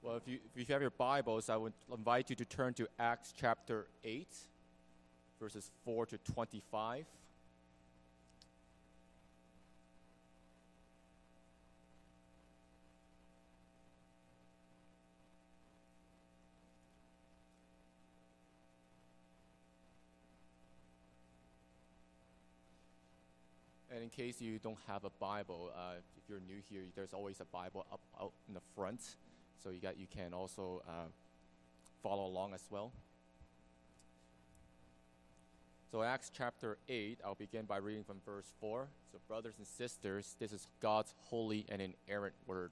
Well, if you have your Bibles, I would invite you to turn to Acts chapter 8, verses 4 to 25. And in case you don't have a Bible, if you're new here, there's always a Bible up out in the front. So you can also follow along as well. So Acts chapter 8, I'll begin by reading from verse 4. So brothers and sisters, this is God's holy and inerrant word.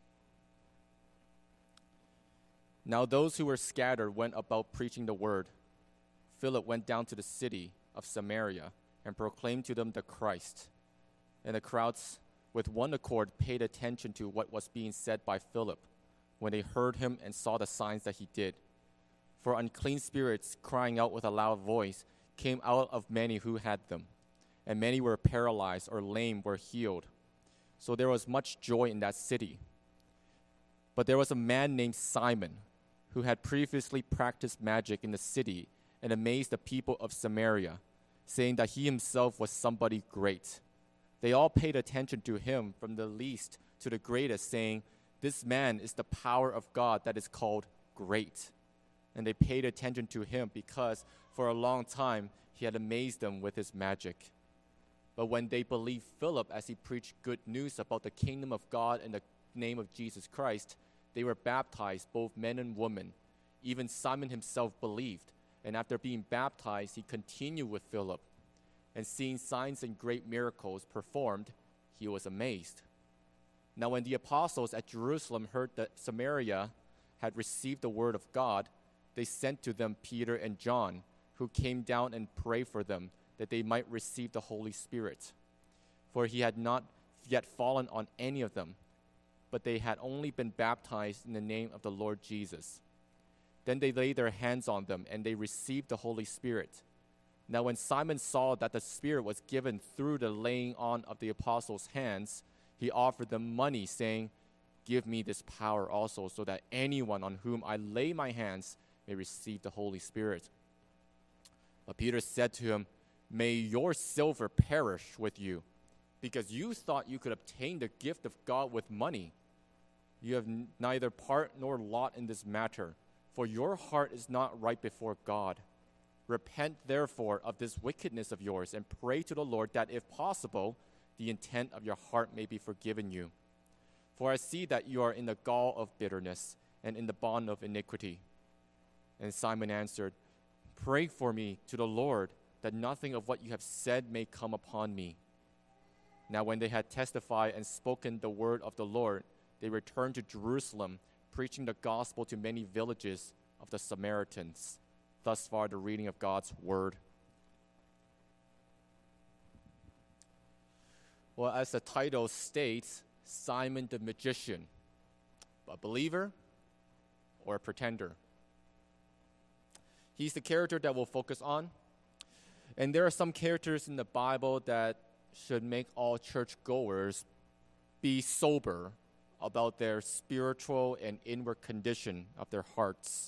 Now those who were scattered went about preaching the word. Philip went down to the city of Samaria and proclaimed to them the Christ. And the crowds with one accord paid attention to what was being said by Philip, when they heard him and saw the signs that he did. For unclean spirits, crying out with a loud voice, came out of many who had them, and many were paralyzed or lame were healed. So there was much joy in that city. But there was a man named Simon, who had previously practiced magic in the city and amazed the people of Samaria, saying that he himself was somebody great. They all paid attention to him, from the least to the greatest, saying, "This man is the power of God that is called great." And they paid attention to him because for a long time he had amazed them with his magic. But when they believed Philip as he preached good news about the kingdom of God in the name of Jesus Christ, they were baptized, both men and women. Even Simon himself believed, and after being baptized, he continued with Philip. And seeing signs and great miracles performed, he was amazed. Now when the apostles at Jerusalem heard that Samaria had received the word of God, they sent to them Peter and John, who came down and prayed for them, that they might receive the Holy Spirit. For he had not yet fallen on any of them, but they had only been baptized in the name of the Lord Jesus. Then they laid their hands on them, and they received the Holy Spirit. Now when Simon saw that the Spirit was given through the laying on of the apostles' hands, he offered them money, saying, "Give me this power also, so that anyone on whom I lay my hands may receive the Holy Spirit." But Peter said to him, "May your silver perish with you, because you thought you could obtain the gift of God with money. You have neither part nor lot in this matter, for your heart is not right before God. Repent, therefore, of this wickedness of yours, and pray to the Lord that, if possible, the intent of your heart may be forgiven you. For I see that you are in the gall of bitterness and in the bond of iniquity." And Simon answered, "Pray for me to the Lord, that nothing of what you have said may come upon me." Now when they had testified and spoken the word of the Lord, they returned to Jerusalem, preaching the gospel to many villages of the Samaritans. Thus far, the reading of God's word. Well, as the title states, Simon the magician, a believer or a pretender. He's the character that we'll focus on. And there are some characters in the Bible that should make all churchgoers be sober about their spiritual and inward condition of their hearts.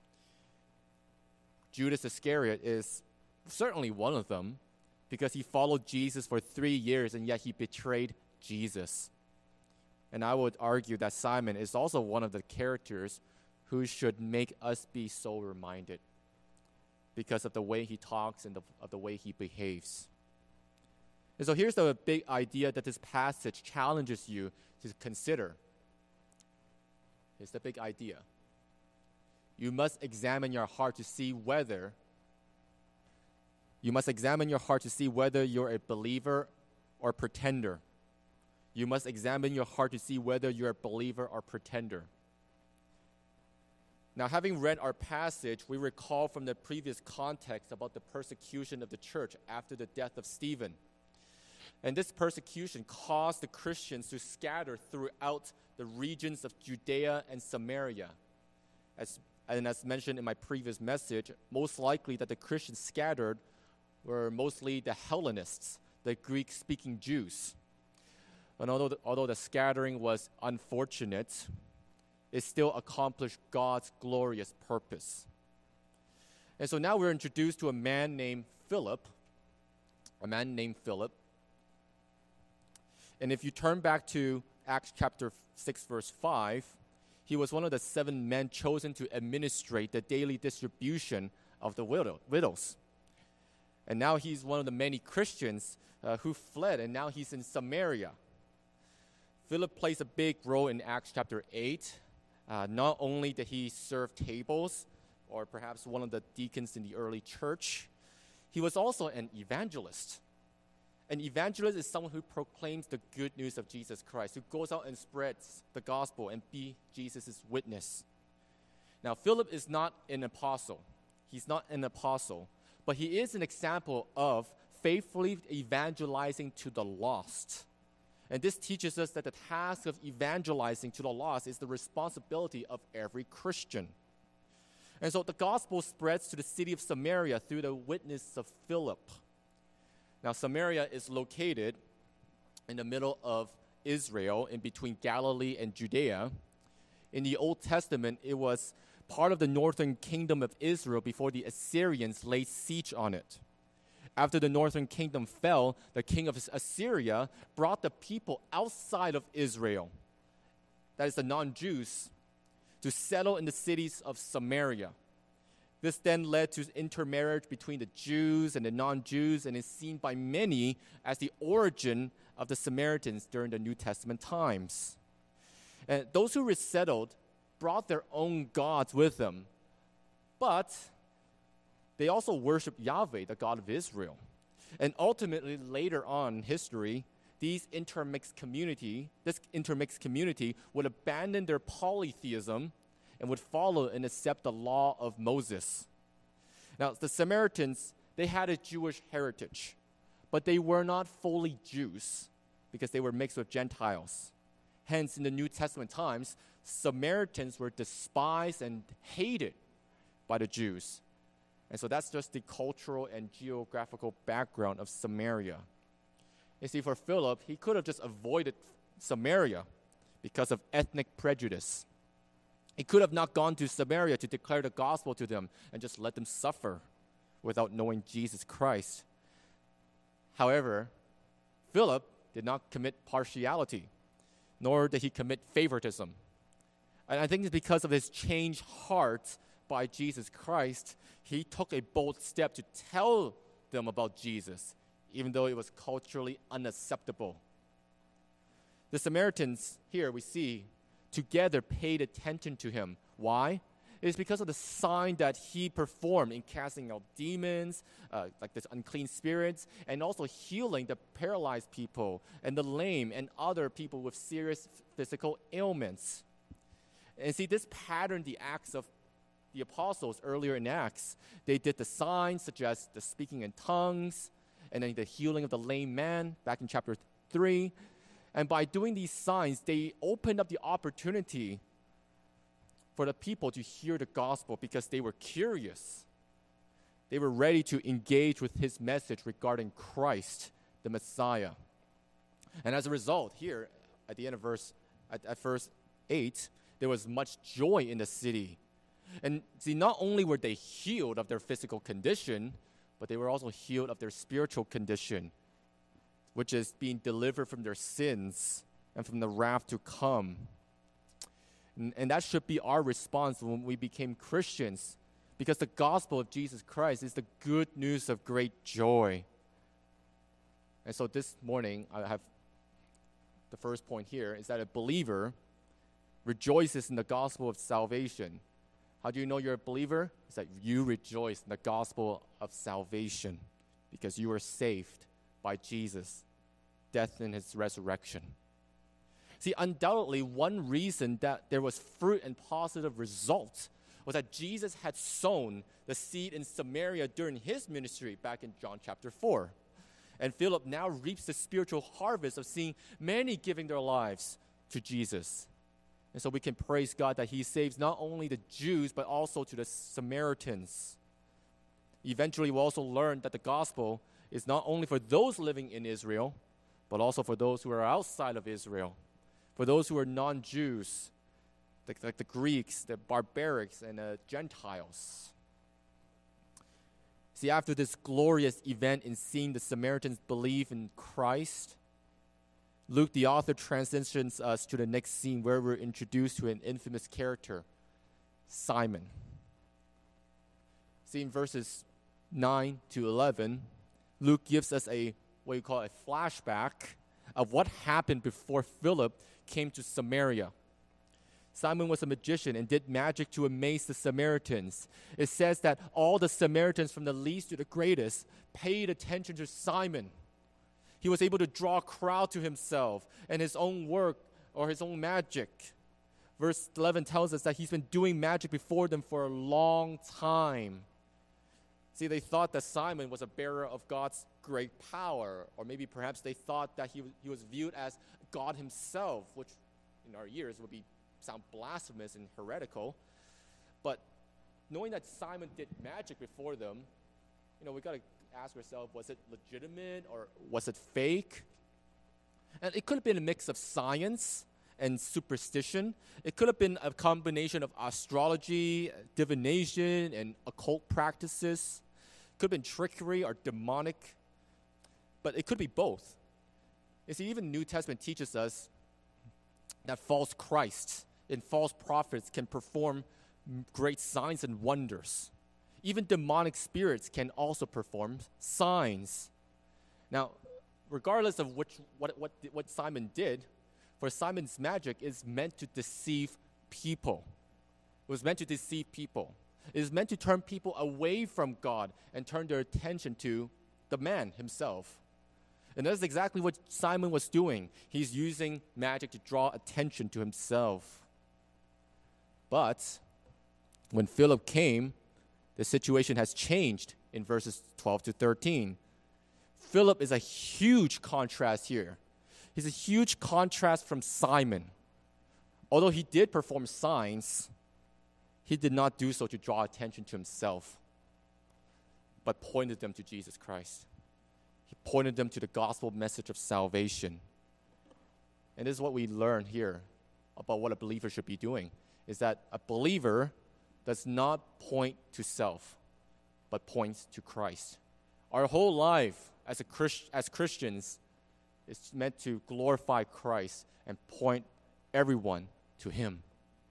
Judas Iscariot is certainly one of them, because he followed Jesus for 3 years and yet he betrayed Jesus. And I would argue that Simon is also one of the characters who should make us be sober-minded because of the way he talks and of the way he behaves. And so here's the big idea that this passage challenges you to consider. Here's the big idea. You must examine your heart to see whether you're a believer or pretender. You must examine your heart to see whether you're a believer or pretender. Now, having read our passage, we recall from the previous context about the persecution of the church after the death of Stephen. And this persecution caused the Christians to scatter throughout the regions of Judea and Samaria. As mentioned in my previous message, most likely that the Christians scattered were mostly the Hellenists, the Greek-speaking Jews. And although the scattering was unfortunate, it still accomplished God's glorious purpose. And so now we're introduced to a man named Philip. And if you turn back to Acts chapter 6, verse 5, he was one of the 7 men chosen to administrate the daily distribution of the widows. And now he's one of the many Christians who fled, and now he's in Samaria. Philip plays a big role in Acts chapter 8. Not only did he serve tables, or perhaps one of the deacons in the early church, he was also an evangelist. An evangelist is someone who proclaims the good news of Jesus Christ, who goes out and spreads the gospel and be Jesus' witness. Now, Philip is not an apostle. He's not an apostle, but he is an example of faithfully evangelizing to the lost. And this teaches us that the task of evangelizing to the lost is the responsibility of every Christian. And so the gospel spreads to the city of Samaria through the witness of Philip. Now, Samaria is located in the middle of Israel, in between Galilee and Judea. In the Old Testament, it was part of the northern kingdom of Israel before the Assyrians laid siege on it. After the northern kingdom fell, the king of Assyria brought the people outside of Israel, that is the non-Jews, to settle in the cities of Samaria. This then led to intermarriage between the Jews and the non-Jews, and is seen by many as the origin of the Samaritans during the New Testament times. And those who resettled brought their own gods with them, but they also worshiped Yahweh, the God of Israel. And ultimately, later on in history, this intermixed community would abandon their polytheism and would follow and accept the law of Moses. Now, the Samaritans, they had a Jewish heritage, but they were not fully Jews because they were mixed with Gentiles. Hence, in the New Testament times, Samaritans were despised and hated by the Jews. And so that's just the cultural and geographical background of Samaria. You see, for Philip, he could have just avoided Samaria because of ethnic prejudice. He could have not gone to Samaria to declare the gospel to them and just let them suffer without knowing Jesus Christ. However, Philip did not commit partiality, nor did he commit favoritism. And I think it's because of his changed heart by Jesus Christ, he took a bold step to tell them about Jesus, even though it was culturally unacceptable. The Samaritans here we see together paid attention to him. Why? It is because of the sign that he performed in casting out demons, like this unclean spirits, and also healing the paralyzed people and the lame and other people with serious physical ailments. And see, this pattern, the acts of the apostles earlier in Acts, they did the signs such as the speaking in tongues, and then the healing of the lame man back in chapter 3. And by doing these signs, they opened up the opportunity for the people to hear the gospel because they were curious. They were ready to engage with his message regarding Christ, the Messiah. And as a result, here at the end of verse 8, there was much joy in the city. And see, not only were they healed of their physical condition, but they were also healed of their spiritual condition, which is being delivered from their sins and from the wrath to come. And that should be our response when we became Christians, because the gospel of Jesus Christ is the good news of great joy. And so this morning, I have the first point here is that a believer rejoices in the gospel of salvation. How do you know you're a believer? It's that you rejoice in the gospel of salvation because you are saved by Jesus' death and his resurrection. See, undoubtedly, one reason that there was fruit and positive results was that Jesus had sown the seed in Samaria during his ministry back in John chapter 4. And Philip now reaps the spiritual harvest of seeing many giving their lives to Jesus. And so we can praise God that he saves not only the Jews, but also to the Samaritans. Eventually, we'll also learn that the gospel is not only for those living in Israel, but also for those who are outside of Israel. For those who are non-Jews, like the Greeks, the barbarics, and the Gentiles. See, after this glorious event in seeing the Samaritans believe in Christ, Luke, the author, transitions us to the next scene where we're introduced to an infamous character, Simon. See, in verses 9 to 11, Luke gives us a flashback of what happened before Philip came to Samaria. Simon was a magician and did magic to amaze the Samaritans. It says that all the Samaritans, from the least to the greatest, paid attention to Simon. He was able to draw a crowd to himself and his own work or his own magic. Verse 11 tells us that he's been doing magic before them for a long time. See, they thought that Simon was a bearer of God's great power, or maybe perhaps they thought that he was viewed as God himself, which in our ears would sound blasphemous and heretical. But knowing that Simon did magic before them, we got to ask ourselves, was it legitimate or was it fake? And it could have been a mix of science and superstition. It could have been a combination of astrology, divination, and occult practices. It could have been trickery or demonic. But it could be both. You see, even New Testament teaches us that false Christs and false prophets can perform great signs and wonders. Even demonic spirits can also perform signs. Now, regardless of what Simon did, for Simon's magic is meant to deceive people. It was meant to deceive people. It is meant to turn people away from God and turn their attention to the man himself. And that's exactly what Simon was doing. He's using magic to draw attention to himself. But when Philip came, the situation has changed in verses 12 to 13. Philip is a huge contrast here. He's a huge contrast from Simon. Although he did perform signs, he did not do so to draw attention to himself, but pointed them to Jesus Christ. He pointed them to the gospel message of salvation. And this is what we learn here about what a believer should be doing, is that a believer does not point to self, but points to Christ. Our whole life as Christians is meant to glorify Christ and point everyone to him.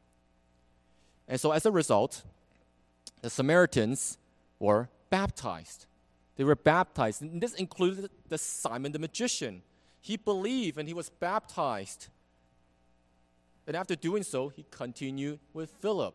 And so as a result, the Samaritans were baptized. They were baptized. And this included the Simon the magician. He believed and he was baptized. And after doing so, he continued with Philip.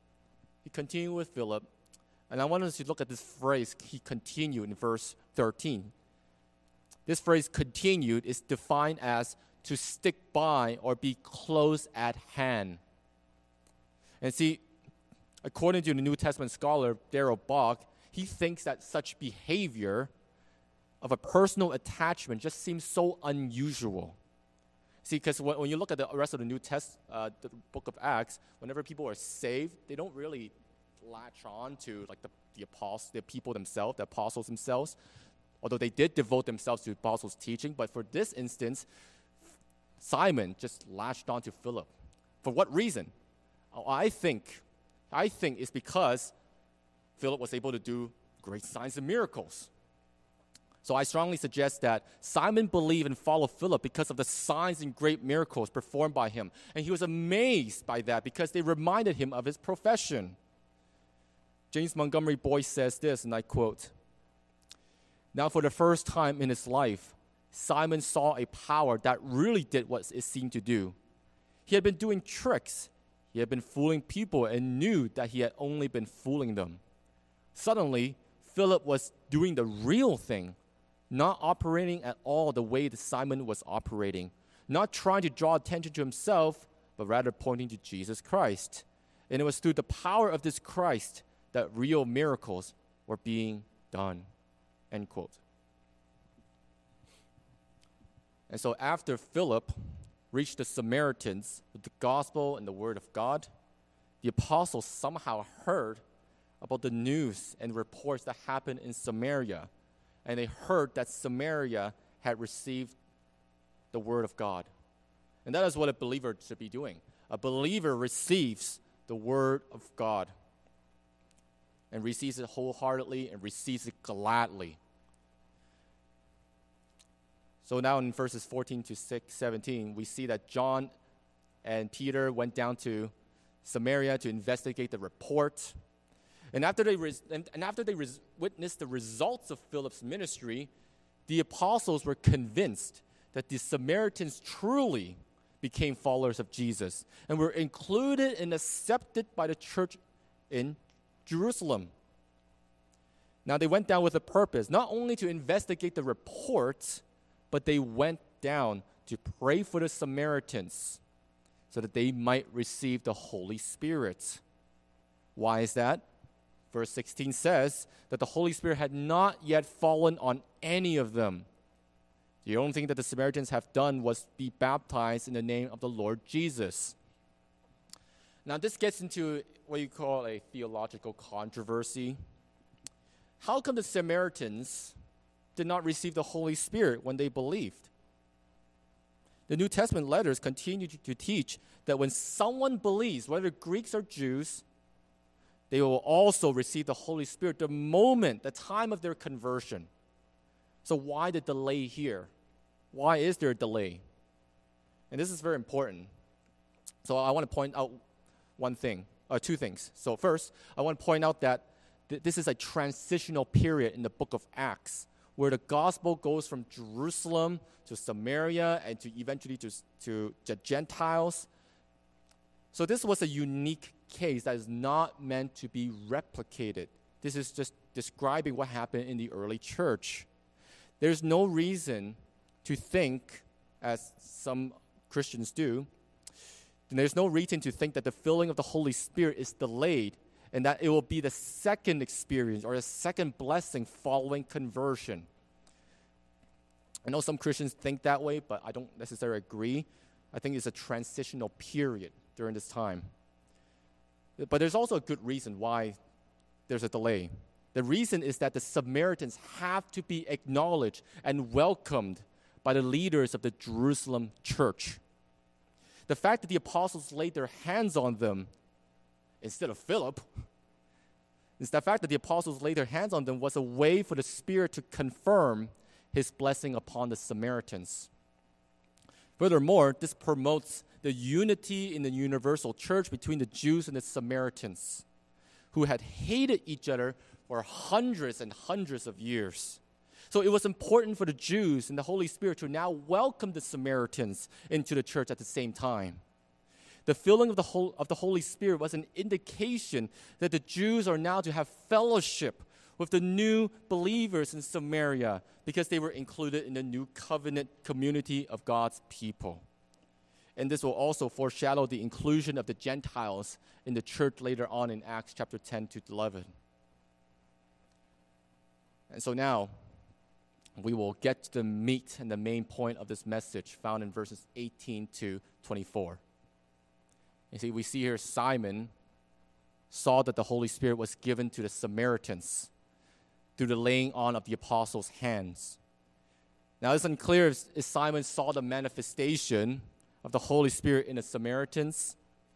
And I want us to look at this phrase, he continued, in verse 13. This phrase, continued, is defined as to stick by or be close at hand. And see, according to the New Testament scholar Darrell Bock, he thinks that such behavior of a personal attachment just seems so unusual. See, because when you look at the rest of the New Testament, the book of Acts, whenever people are saved, they don't really latch on to like the apostles, the people themselves, the apostles themselves, although they did devote themselves to the apostles' teaching. But for this instance, Simon just latched on to Philip. For what reason? I think it's because Philip was able to do great signs and miracles. So I strongly suggest that Simon believed and followed Philip because of the signs and great miracles performed by him. And he was amazed by that because they reminded him of his profession. James Montgomery Boyce says this, and I quote, "Now for the first time in his life, Simon saw a power that really did what it seemed to do. He had been doing tricks. He had been fooling people and knew that he had only been fooling them. Suddenly, Philip was doing the real thing, not operating at all the way that Simon was operating, not trying to draw attention to himself, but rather pointing to Jesus Christ. And it was through the power of this Christ that real miracles were being done." End quote. And so after Philip reached the Samaritans with the gospel and the word of God, the apostles somehow heard about the news and reports that happened in Samaria. And they heard that Samaria had received the word of God. And that is what a believer should be doing. a believer receives the word of God and receives it wholeheartedly and receives it gladly. So now in verses 14 to 17, we see that John and Peter went down to Samaria to investigate the report. And after they witnessed the results of Philip's ministry, the apostles were convinced that the Samaritans truly became followers of Jesus and were included and accepted by the church in Jerusalem. Now they went down with a purpose, not only to investigate the report, but they went down to pray for the Samaritans so that they might receive the Holy Spirit. Why is that? Verse 16 says that the Holy Spirit had not yet fallen on any of them. The only thing that the Samaritans have done was be baptized in the name of the Lord Jesus. Now this gets into what you call a theological controversy. How come the Samaritans did not receive the Holy Spirit when they believed? The New Testament letters continue to teach that when someone believes, whether Greeks or Jews, they will also receive the Holy Spirit the time of their conversion. So why the delay here? Why is there a delay? And this is very important. So I want to point out two things. So first, I want to point out that this is a transitional period in the book of Acts, where the gospel goes from Jerusalem to Samaria and to eventually to the Gentiles. So this was a unique case that is not meant to be replicated. This is just describing what happened in the early church. There's no reason to think, as some Christians do, there's no reason to think that the filling of the Holy Spirit is delayed and that it will be the second experience or the second blessing following conversion. I know some Christians think that way, but I don't necessarily agree. I think it's a transitional period during this time. But there's also a good reason why there's a delay. The reason is that the Samaritans have to be acknowledged and welcomed by the leaders of the Jerusalem church. The fact that the apostles laid their hands on them instead of Philip, is the fact that the apostles laid their hands on them was a way for the Spirit to confirm his blessing upon the Samaritans. Furthermore, this promotes the unity in the universal church between the Jews and the Samaritans, who had hated each other for hundreds and hundreds of years. So it was important for the Jews and the Holy Spirit to now welcome the Samaritans into the church at the same time. The filling of the Holy Spirit was an indication that the Jews are now to have fellowship with the new believers in Samaria because they were included in the new covenant community of God's people. And this will also foreshadow the inclusion of the Gentiles in the church later on in Acts chapter 10 to 11. And so now, we will get to the meat and the main point of this message found in verses 18 to 24. You see, we see here Simon saw that the Holy Spirit was given to the Samaritans through the laying on of the apostles' hands. Now, it's unclear if Simon saw the manifestation of the Holy Spirit in the Samaritans,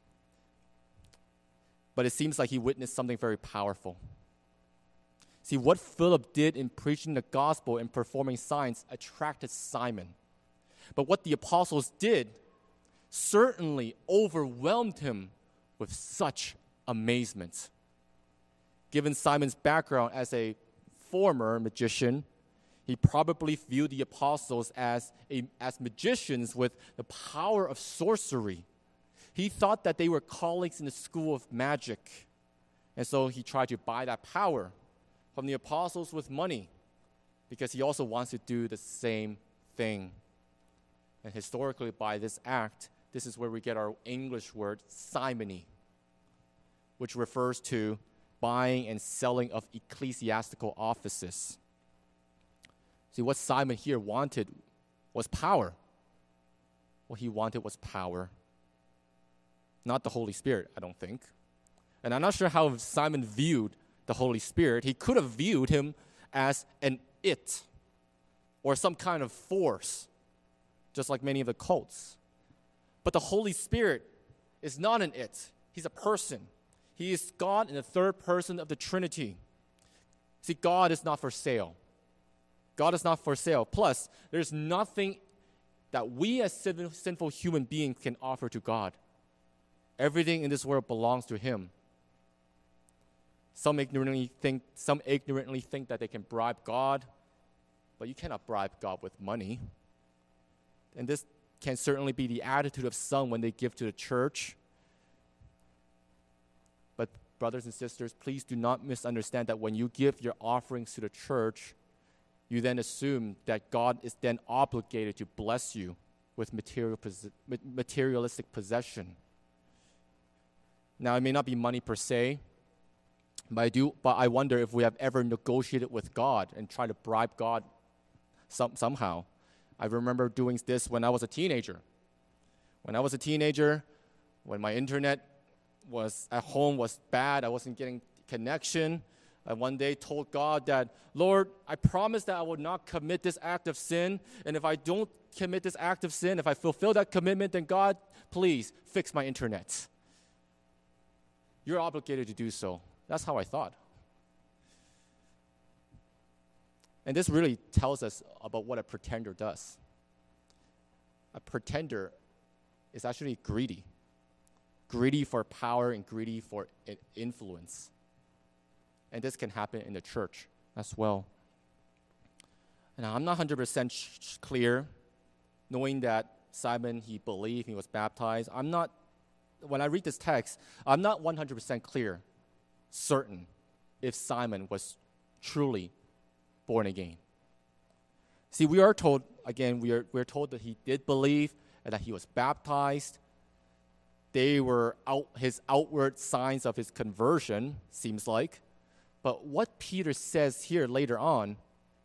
but it seems like he witnessed something very powerful. See, what Philip did in preaching the gospel and performing signs attracted Simon. But what the apostles did certainly overwhelmed him with such amazement. Given Simon's background as a former magician, he probably viewed the apostles as magicians with the power of sorcery. He thought that they were colleagues in the school of magic. And so he tried to buy that power from the apostles with money because he also wants to do the same thing. And historically, by this act, this is where we get our English word simony, which refers to buying and selling of ecclesiastical offices. See, what Simon here wanted was power. What he wanted was power, not the Holy Spirit, I don't think. And I'm not sure how Simon viewed the Holy Spirit. He could have viewed him as an it or some kind of force, just like many of the cults. But the Holy Spirit is not an it. He's a person. He is God in the third person of the Trinity. See, God is not for sale. God is not for sale. Plus, there's nothing that we as sinful human beings can offer to God. Everything in this world belongs to Him. Some ignorantly think that they can bribe God, but you cannot bribe God with money. And this can certainly be the attitude of some when they give to the church. But brothers and sisters, please do not misunderstand that when you give your offerings to the church, you then assume that God is then obligated to bless you with materialistic possession. Now, it may not be money per se, but I wonder if we have ever negotiated with God and tried to bribe God somehow. I remember doing this when I was a teenager. When my internet was at home was bad, I wasn't getting connection. I one day told God that, Lord, I promise that I will not commit this act of sin. And if I don't commit this act of sin, if I fulfill that commitment, then God, please fix my internet. You're obligated to do so. That's how I thought. And this really tells us about what a pretender does. A pretender is actually greedy for power and greedy for influence. And this can happen in the church as well. And I'm not 100% clear, knowing that Simon, he believed, he was baptized. When I read this text, I'm not 100% certain if Simon was truly born again. See, we are told, again, we're told that he did believe and that he was baptized. They were his outward signs of his conversion, seems like. But what Peter says later on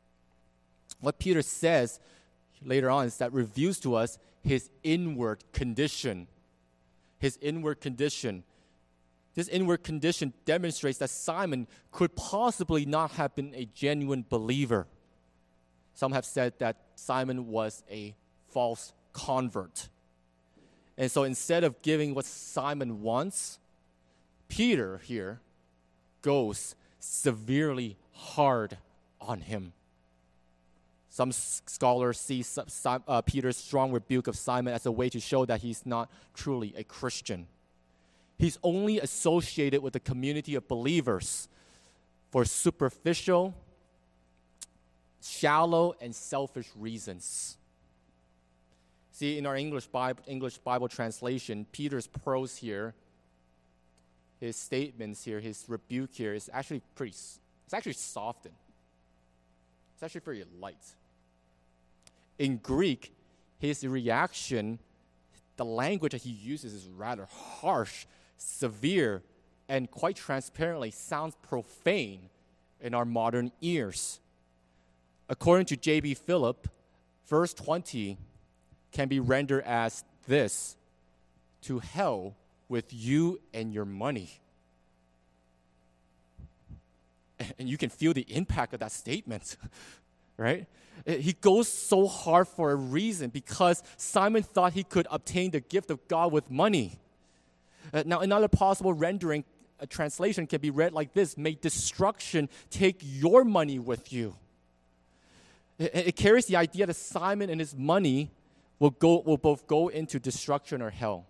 is that reveals to us his inward condition. His inward condition. This inward condition demonstrates that Simon could possibly not have been a genuine believer. Some have said that Simon was a false convert. And so instead of giving what Simon wants, Peter here goes severely hard on him. Some scholars see Peter's strong rebuke of Simon as a way to show that he's not truly a Christian. He's only associated with the community of believers for superficial, shallow, and selfish reasons. See, in our English Bible translation, Peter's prose here, his statements here, his rebuke here is actually softened. It's actually pretty light. In Greek, his reaction, the language that he uses is rather harsh, severe, and quite transparently sounds profane in our modern ears. According to J.B. Phillip, verse 20 can be rendered as this: "To hell with you and your money." And you can feel the impact of that statement, right? He goes so hard for a reason, because Simon thought he could obtain the gift of God with money. Now, another possible rendering, a translation can be read like this: "May destruction take your money with you." It carries the idea that Simon and his money will both go into destruction or hell.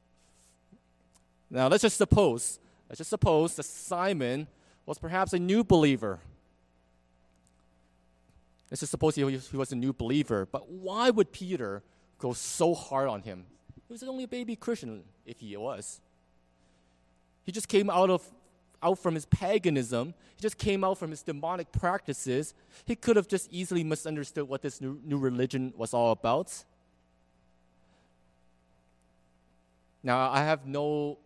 Now, let's just suppose that Simon was perhaps a new believer. Let's just suppose he was a new believer. But why would Peter go so hard on him? He was only a baby Christian, if he was. He just came out from his paganism. He just came out from his demonic practices. He could have just easily misunderstood what this new religion was all about. Now, I have no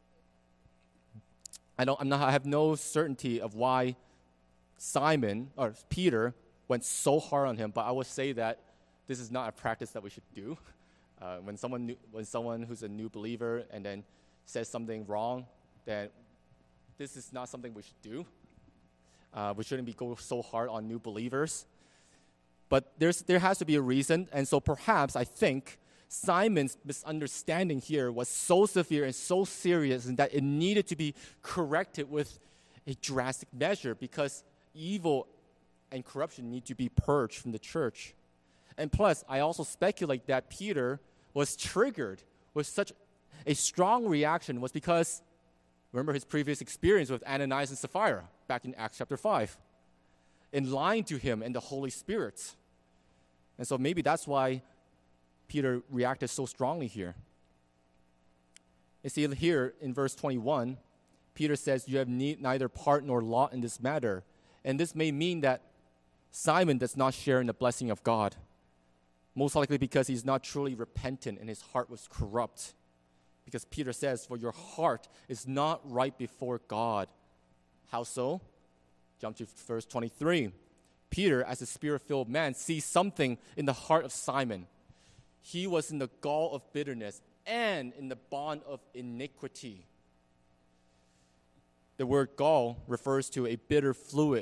certainty of why Simon or Peter went so hard on him, but I would say that this is not a practice that we should do. When someone who's a new believer and then says something wrong, then this is not something we should do. We shouldn't go so hard on new believers. But there has to be a reason, and so perhaps I think Simon's misunderstanding here was so severe and so serious and that it needed to be corrected with a drastic measure because evil and corruption need to be purged from the church. And plus, I also speculate that Peter was triggered with such a strong reaction was because, remember his previous experience with Ananias and Sapphira back in Acts chapter 5, in lying to him and the Holy Spirit. And so maybe that's why Peter reacted so strongly here. You see here in verse 21, Peter says, you have neither part nor lot in this matter. And this may mean that Simon does not share in the blessing of God, most likely because he's not truly repentant and his heart was corrupt. Because Peter says, for your heart is not right before God. How so? Jump to verse 23. Peter, as a spirit-filled man, sees something in the heart of Simon. He was in the gall of bitterness and in the bond of iniquity. The word gall refers to a bitter fluid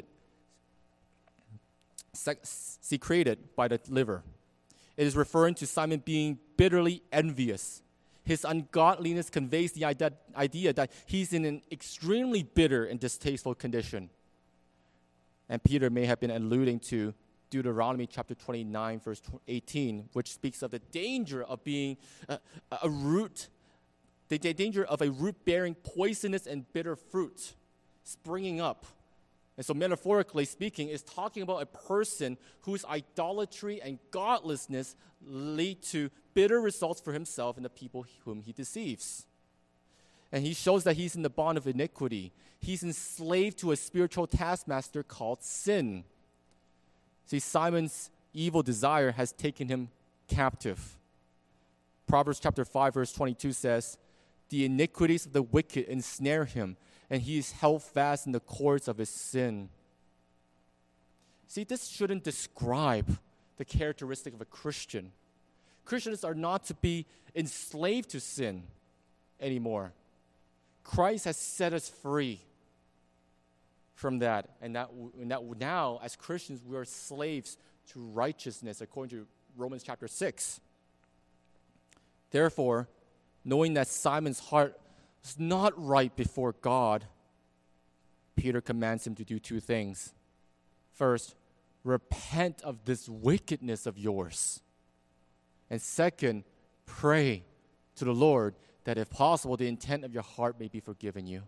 secreted by the liver. It is referring to Simon being bitterly envious. His ungodliness conveys the idea that he's in an extremely bitter and distasteful condition. And Peter may have been alluding to Deuteronomy chapter 29, verse 18, which speaks of the danger of being a root, the danger of a root bearing poisonous and bitter fruit springing up. And so metaphorically speaking, is talking about a person whose idolatry and godlessness lead to bitter results for himself and the people whom he deceives. And he shows that he's in the bond of iniquity. He's enslaved to a spiritual taskmaster called sin. See, Simon's evil desire has taken him captive. Proverbs chapter 5, verse 22 says, the iniquities of the wicked ensnare him, and he is held fast in the cords of his sin. See, this shouldn't describe the characteristic of a Christian. Christians are not to be enslaved to sin anymore. Christ has set us free from that. And that now, as Christians, we are slaves to righteousness, according to Romans chapter 6. Therefore, knowing that Simon's heart is not right before God, Peter commands him to do two things. First, repent of this wickedness of yours. And second, pray to the Lord that if possible, the intent of your heart may be forgiven you.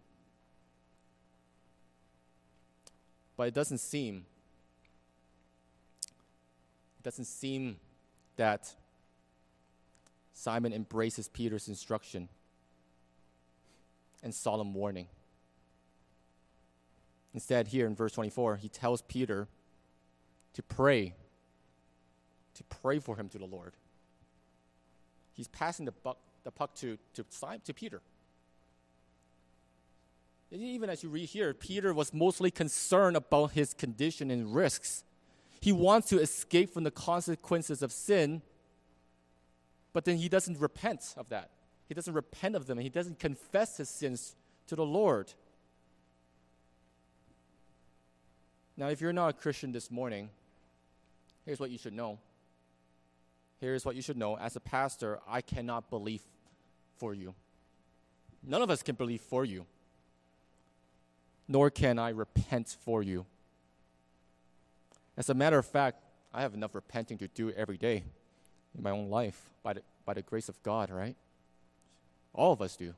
But it doesn't seem that Simon embraces Peter's instruction and solemn warning. Instead, here in verse 24, he tells Peter to pray for him to the Lord. He's passing the puck to Peter. And even as you read here, Peter was mostly concerned about his condition and risks. He wants to escape from the consequences of sin, but then he doesn't repent of that. He doesn't repent of them, and he doesn't confess his sins to the Lord. Now, if you're not a Christian this morning, here's what you should know. Here's what you should know. As a pastor, I cannot believe for you. None of us can believe for you. Nor can I repent for you. As a matter of fact, I have enough repenting to do every day in my own life by the grace of God, right? All of us do.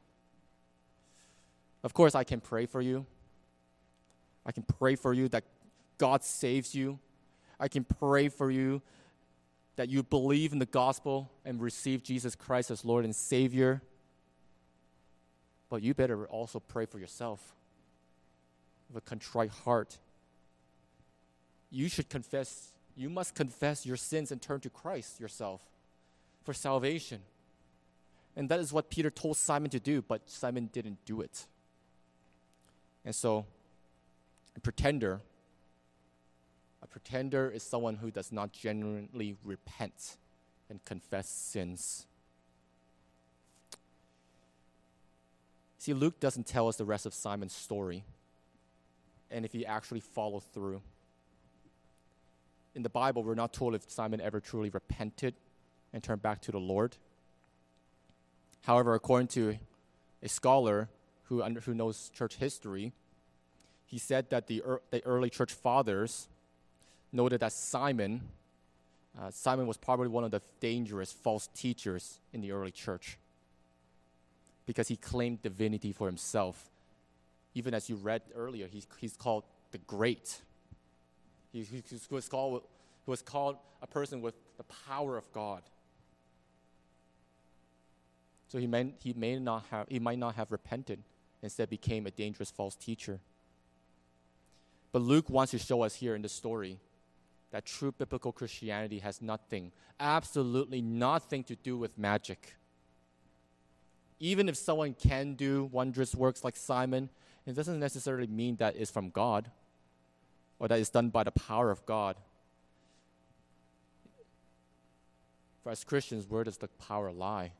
Of course, I can pray for you. I can pray for you that God saves you. I can pray for you that you believe in the gospel and receive Jesus Christ as Lord and Savior. But you better also pray for yourself with a contrite heart. You must confess your sins and turn to Christ yourself for salvation. And that is what Peter told Simon to do, but Simon didn't do it. And so, a pretender is someone who does not genuinely repent and confess sins. See, Luke doesn't tell us the rest of Simon's story, and if he actually followed through. In the Bible, we're not told if Simon ever truly repented and turned back to the Lord. However, according to a scholar who knows church history, he said that the early church fathers noted that Simon was probably one of the dangerous false teachers in the early church because he claimed divinity for himself. Even as you read earlier, he's called the Great. He was called a person with the power of God. So he might not have repented, instead became a dangerous false teacher. But Luke wants to show us here in the story that true biblical Christianity has nothing, absolutely nothing to do with magic. Even if someone can do wondrous works like Simon, it doesn't necessarily mean that it's from God or that it's done by the power of God. For as Christians, where does the power lie?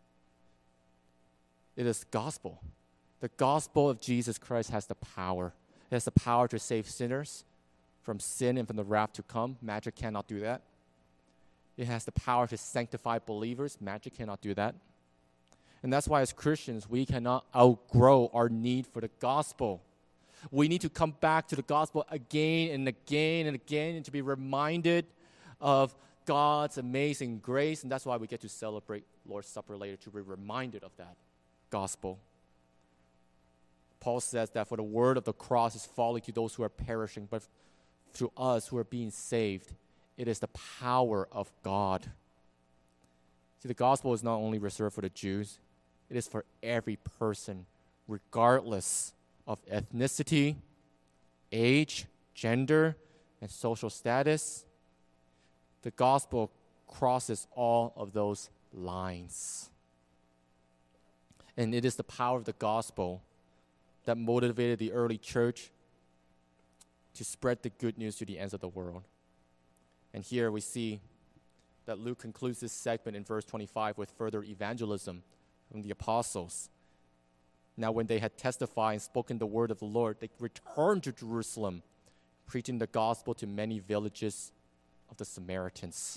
It is gospel. The gospel of Jesus Christ has the power. It has the power to save sinners from sin and from the wrath to come. Magic cannot do that. It has the power to sanctify believers. Magic cannot do that. And that's why as Christians, we cannot outgrow our need for the gospel. We need to come back to the gospel again and again and again and to be reminded of God's amazing grace. And that's why we get to celebrate Lord's Supper later, to be reminded of that gospel. Paul says that for the word of the cross is folly to those who are perishing, but to us who are being saved, it is the power of God. See, the gospel is not only reserved for the Jews, it is for every person, regardless of ethnicity, age, gender, and social status. The gospel crosses all of those lines. And it is the power of the gospel that motivated the early church to spread the good news to the ends of the world. And here we see that Luke concludes this segment in verse 25 with further evangelism from the apostles. Now when they had testified and spoken the word of the Lord, they returned to Jerusalem, preaching the gospel to many villages of the Samaritans.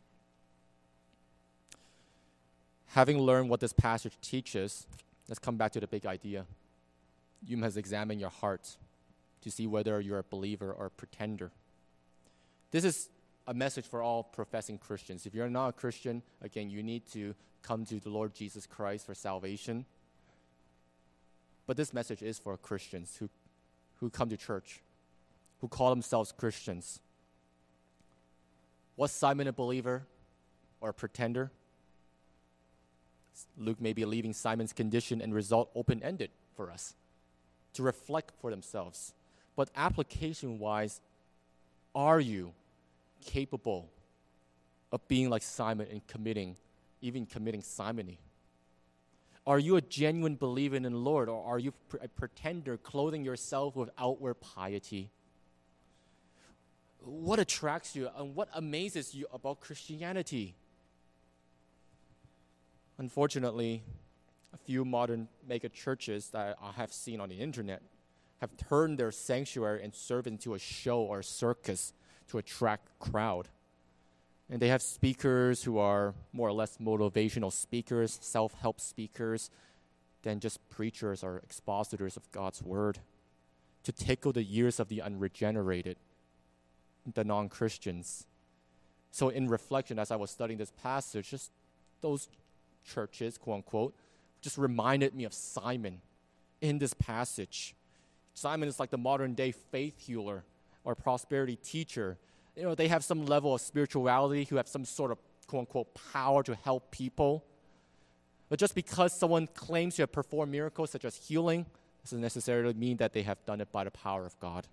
Having learned what this passage teaches, let's come back to the big idea. You must examine your heart to see whether you're a believer or a pretender. This is a message for all professing Christians. If you're not a Christian, again, you need to come to the Lord Jesus Christ for salvation. But this message is for Christians who come to church, who call themselves Christians. Was Simon a believer or a pretender? Luke may be leaving Simon's condition and result open-ended for us to reflect for themselves. But application-wise, are you capable of being like Simon and even committing simony? Are you a genuine believer in the Lord, or are you a pretender clothing yourself with outward piety? What attracts you and what amazes you about Christianity? Unfortunately, a few modern mega churches that I have seen on the internet have turned their sanctuary and served into a show or a circus to attract crowd. And they have speakers who are more or less motivational speakers, self-help speakers, than just preachers or expositors of God's word to tickle the ears of the unregenerated, the non-Christians. So in reflection, as I was studying this passage, just those churches, quote unquote, just reminded me of Simon in this passage. Simon is like the modern day faith healer or prosperity teacher. You know, they have some level of spirituality, who have some sort of quote unquote power to help people. But just because someone claims to have performed miracles such as healing, doesn't necessarily mean that they have done it by the power of God.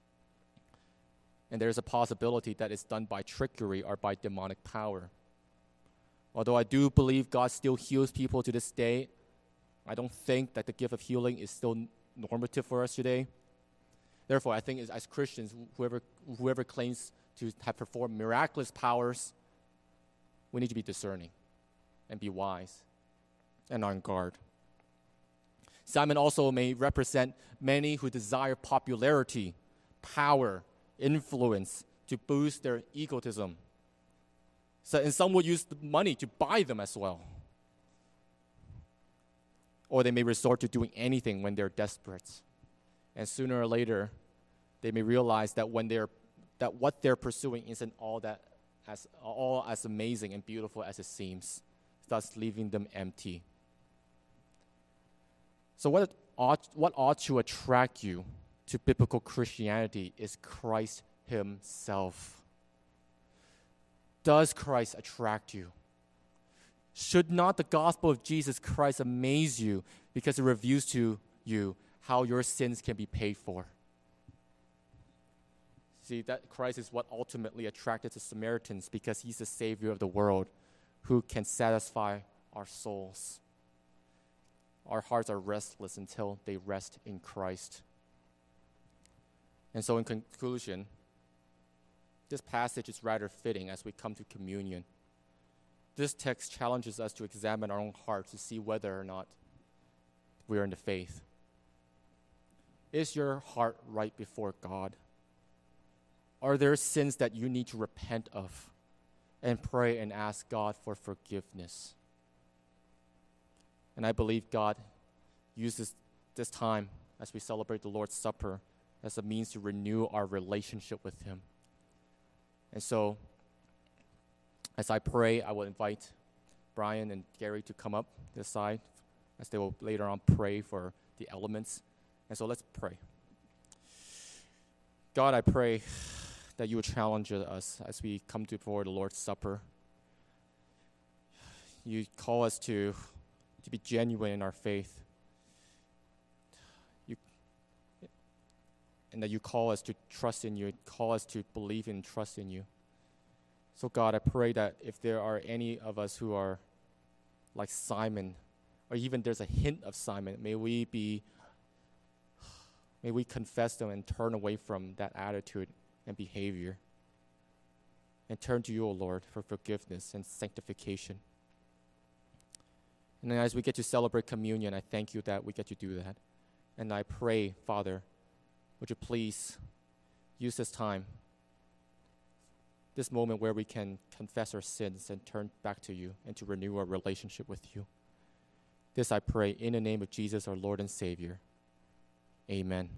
And there's a possibility that it's done by trickery or by demonic power. Although I do believe God still heals people to this day, I don't think that the gift of healing is still normative for us today. Therefore, I think as Christians, whoever claims to have performed miraculous powers, we need to be discerning and be wise and on guard. Simon also may represent many who desire popularity, power, influence to boost their egotism. So, and some would use the money to buy them as well. or they may resort to doing anything when they're desperate. And sooner or later, they may realize that that what they're pursuing isn't all as amazing and beautiful as it seems, thus leaving them empty. So what ought to attract you to biblical Christianity is Christ himself. Does Christ attract you? Should not the gospel of Jesus Christ amaze you because it reveals to you how your sins can be paid for? See, that Christ is what ultimately attracted the Samaritans, because he's the Savior of the world who can satisfy our souls. Our hearts are restless until they rest in Christ. And so in conclusion, this passage is rather fitting as we come to communion. This text challenges us to examine our own hearts to see whether or not we are in the faith. Is your heart right before God? Are there sins that you need to repent of and pray and ask God for forgiveness? And I believe God uses this time as we celebrate the Lord's Supper as a means to renew our relationship with him. And so, as I pray, I will invite Brian and Gary to come up this side as they will later on pray for the elements. And so let's pray. God, I pray that you would challenge us as we come before the Lord's Supper. You call us to be genuine in our faith. And that you call us to trust in you, call us to believe and trust in you. So God, I pray that if there are any of us who are like Simon, or even there's a hint of Simon, may we confess them and turn away from that attitude and behavior, and turn to you, O Lord, for forgiveness and sanctification. And then as we get to celebrate communion, I thank you that we get to do that. And I pray, Father, would you please use this time, this moment where we can confess our sins and turn back to you and to renew our relationship with you. This I pray in the name of Jesus, our Lord and Savior. Amen.